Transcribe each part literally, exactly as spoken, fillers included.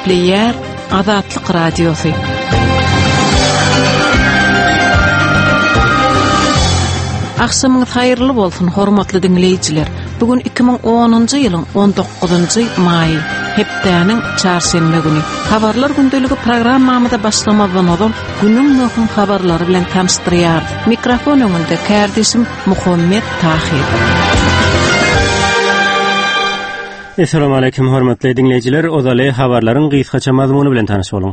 Gepleyer Azatlyk Radiosu. Akşamınız hayırlı bolsun hormatly dinleyijiler. Bugün iki bin onuncu ýylyň on dokuzunçy may, hepdäniň çarşembe güni. Habarlar gündeligi programmamyzda başlamadan oldum. Günüň möhüm habarlary bilen tanışdyrýar. Mikrofon öňünde kardeşim Muhammed Tahir. Assalamu alaykum hormatly dinleyijiler. Ozaly habarlaryň gysgaça mazmuny bilen tanyş boluň.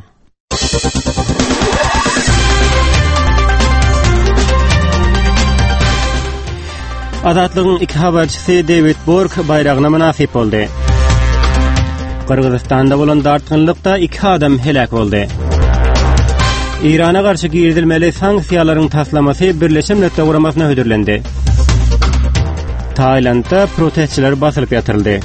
Azatlygyň iki habarçysy David Borg bayragyna münasip boldy. Kırgızstanda bolan dartgynlykda iki adam helak boldy. İrana garşy girdilmeli sanksiýalaryň taslamasy Birleşen Milletler Guramasyna hödürlendi. Taylandda protestçiler basylyp ýatyryldy.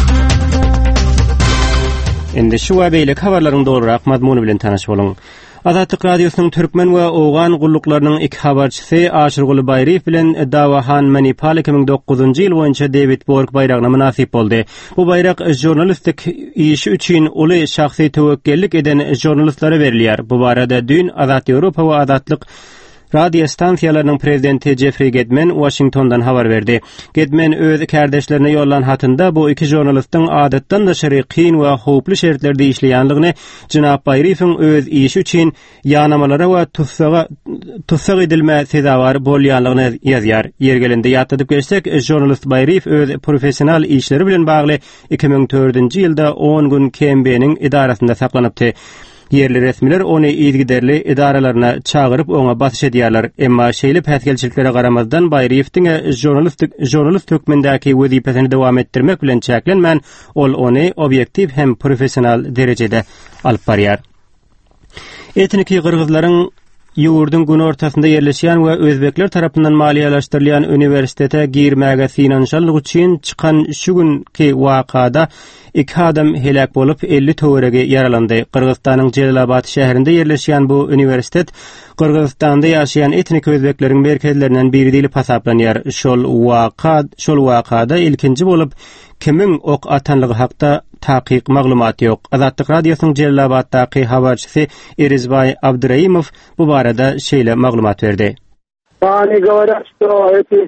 Indi şu we beýle habarlaryň dolurak mazmuny bilen tanyş boluň. Azatlyk Radiosynyň türkmen we owgan gulluklarının iki habarçysy Aşyrguly Bayrief bilen Dawahan Manipal iki bin dokuzunçy ýyl boýunça David Borg bayragyna münasip boldy. Bu bayrak jurnalistik işi üçin uly şahsy tewekkellik eden jurnalistlere berilýär. Bu barada dün Azat Ýewropa we Azatlyk radio stansiýalarynyň prezidenti Jeffrey Gedmen Washingtondan habar berdi. Gedmen öz kardeşlerine ýollan hatynda bu iki jurnalistiň adatdan da şery kyn we howply şertlerde işleýänligini, Jynap Bayrief'in öz işi üçin ýanamalara we tutsaga tutsak edilme sezawar bolýanlygyny ýazýar. Ýergelinde ýatdyp geçsek, jurnalist Bayrief öz professional işleri bilen bagly iki bin dördünçi ýylda on gün K M B'niň idarasynda saklanypdy. Yerli resmiler onu ýygyderli idaralarına çağırıp ona basyş edýärler. Emma şeýle päsgelçiliklere garamazdan Bayrief'tiň jurnalistik jurnalist hökmündäki wezipesini dowam etdirmek bilen çäklenmän, ol ony objektiv hem professional derejede alyp barýar. Etniki Kırgızlaryň ýurdun gün ortasynda ýerleşýän we özbekler tarapyndan maliýalaşdyrylýan uniwersitete girmäge finansiallyk üçin çykan şu günki wakada iki adam helak bolup elli töwerege yaralandy. Kırgızstanyň Jelalabad şäherinde ýerleşýän bu uniwersitet Kırgızstanda ýaşaýan etnik özbekleriň merkezlerinden biri diýilip hasaplanýar. Şol waka şol wakada ilkinji bolup kimin ok atanlygy hakda taqiq maglumaty ýok. Azatlyk Radiosynyň Jelalabaddaky habarçysy Erizbay Abduraimov bu barada şeýle maglumat berdi. Они говорят, что эти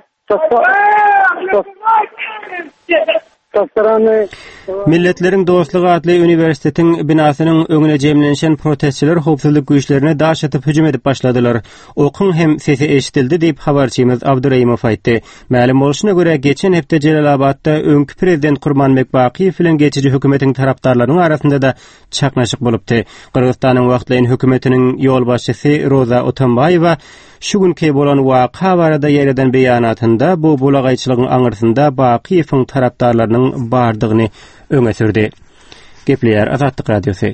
Milletlerin Dostluğu adlı üniversitetin binasynyň öňüne jemlenşen protestçiler howpsuzlyk güýçlerine daş atyp hüjüm edip başladylar. Okun hem sesi eşitildi diýip habarçymyz Abduraimov aýtdy. Ma'lum bolşuna göre geçen hepde Jelalabadda öňkü prezident Gurmanbek Bakiýew bilen geçici hökümetiň tarapdarlarynyň arasynda da çaknaşyk bolupdy. Kırgızstanyň wagtlaýyn hökümetiniň ýol başçysy Roza Otanbaýewa şu günki bolan waka barada ýerden beýanatynda bu bulagaýçylygyň aňyrsynda Bakiýewiň tarapdarlarynyň bardygyny öňe sürdi. Gepleýär Azatlyk Radiosy.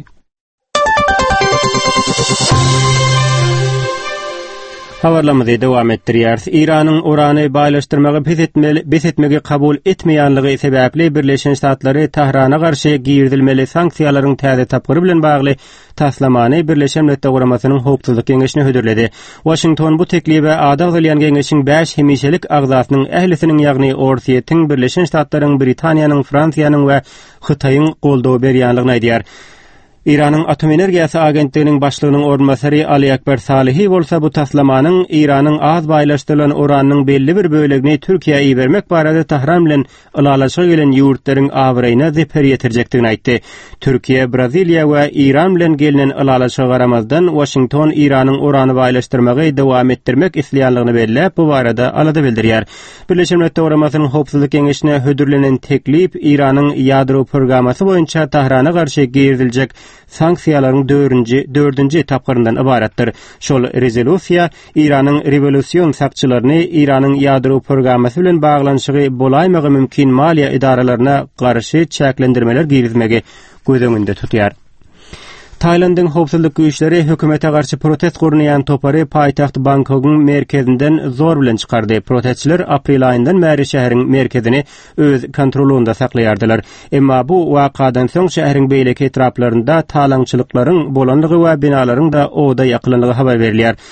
Habarlamyzy dowam etdirýär. İranyň urany baýlaşdyrmagy besetmegi kabul etmeýänligi sebäpli Birleşen Ştatlary Tahrana garşy girdilmeli sanksiýalaryň täze tapgyry bilen bagly taslamany Birleşen Milletler Guramasynyň howpsuzlyk geňeşine hödürledi. Washington bu teklibe ada edilýän geňeşiň beş hemişelik agzasynyň ählisiniň ýagny Orsiýetiň, Birleşen Ştatlaryň, Britaniýanyň, Fransiýanyň we Hytaýyň goldawy berýänligini aýdýar. İranyň Atom Energiýasy Agentliginiň başlygynyň ornmasary Ali Akbar Salihi bolsa bu taslamanyň İranyň az baýlaşdyrylan uranyň belli bir bölegini Türkiýeye ibermek barada Tahran bilen ulalaşyk gelen ýurtlaryň awraýyna zeper ýetirjekdigini aýtdy. Türkiýe, Braziliýa we İran bilen gelinen ulalaşyga garamazdan Washington İranyň urany baýlaşdyrmagy dowam etdirmek isleýänligini belläp bu barada alada bildirýär. Birleşen Milletler Guramasynyň howpsuzlyk geňeşine hödürlenen teklip İranyň ýadro programmasy boýunça Tahrana garşy girdiljek sanksiýalaryň dördünji etaplaryndan ibaratdyr. Şol rezolýusiýa İranyň revolýusiýon sakçylaryny İranyň ýadro programmasy bilen baglanyşygy bolaýmagy mümkin maliýa idaralaryna garşy çäklendirmeler girizmegi göz öňünde tutýar. Tayland'ın howpsuzlyk güýçleri hökümete garşy protest gurnaýan topary paýtaxt Bangkokyň merkezinden zor bilen çykardy. Protestçiler aprel aýyndan bäri şäheriň merkezini öz kontrolunda saklaýardylar. Emma bu wakadan soň şäheriň beýleki etraplarynda talaňçylyklaryň bolanlygy we binalaryň da oda ýaklanlygy habar berilýär.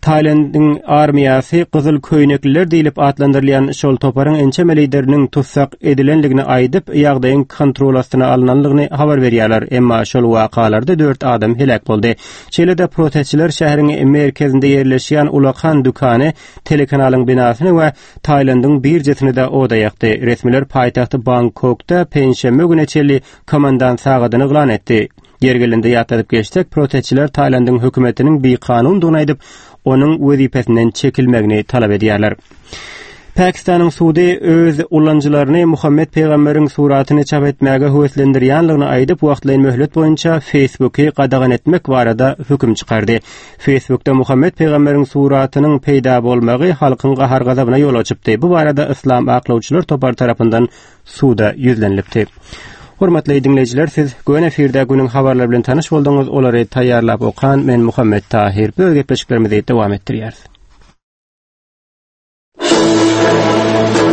Tayland'ın armiyasy Gyzyl köýnekliler diýilip atlandyrylýan şol toparyň ençeme lideriniň tutsak edilenligini aýdyp, ýagdaýyň kontrol astyna alynanlygyny habar berýärler. Emma şol wakalarda dört adam helak boldy. Çilede protestçiler şäheriň merkezinde ýerleşýän Ulakan dükany, telekanalyň binasyny we Tayland'ın birjesini de oda ýakdy. Resmiler paýtagty Bangkokda penşenme güne çeli komandant sagadyny eglan etdi. Yergelinde ýatadyp geçdik, protestçiler Tayland'ın hökümetiniň bir kanun donaýdyp, onun wezipesinden çekilmegini talap edýärler. Pakistanyň sudy öz ulanjylaryny Muhammed Peýgamberiň suratyny çap etmäge höwetlendirýänligini aýdyp, wagtlaýan möhlet boýunça Facebook'y gadagan etmek barada hüküm çykardy. Facebook'da Muhammed Peýgamberiň suratynyň peýda bolmagy halkyň gahar gazabyna ýol açypdy. Bu barada islam aklawçylar topar tarapyndan suda ýüzlenilipdi. Hormatly dinleyijiler, siz göň efirde günüň habarlary bilen tanyş boldyňyz. Olary taýýarlap okan men Muhammed Tahir. Bu gepleşiklerimizi dowam etdirýäris.